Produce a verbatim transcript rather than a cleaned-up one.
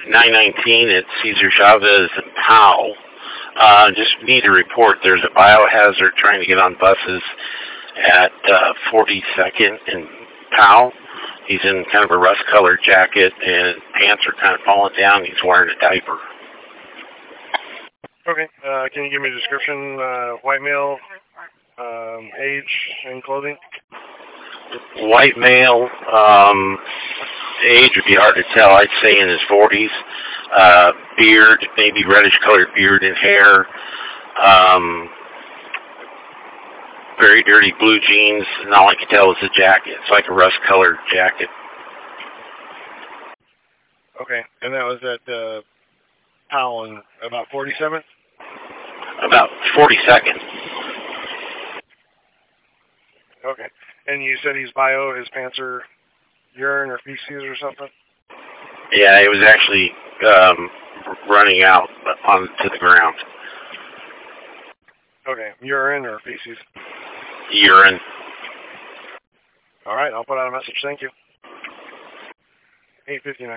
nine nineteen at Cesar Chavez and Powell. Uh, just need to report there's a biohazard trying to get on buses at uh, forty-second and Powell. He's in kind of a rust-colored jacket, and pants are kind of falling down. He's wearing a diaper. Okay. Uh, can you give me a description? Uh, white male, um, age, and clothing? White male, um, age would be hard to tell. I'd say in his forties. Uh, beard, maybe reddish-colored beard and hair. Um, very dirty blue jeans, and all I can tell is the jacket. It's like a rust-colored jacket. Okay. And that was at uh, Powell in about forty-seventh? About forty-second. Okay. And you said he's bio, his pants are urine or feces or something? Yeah, it was actually um, running out onto the ground. Okay. Urine or feces? Urine. All right. I'll put out a message. Thank you. eight fifty-nine.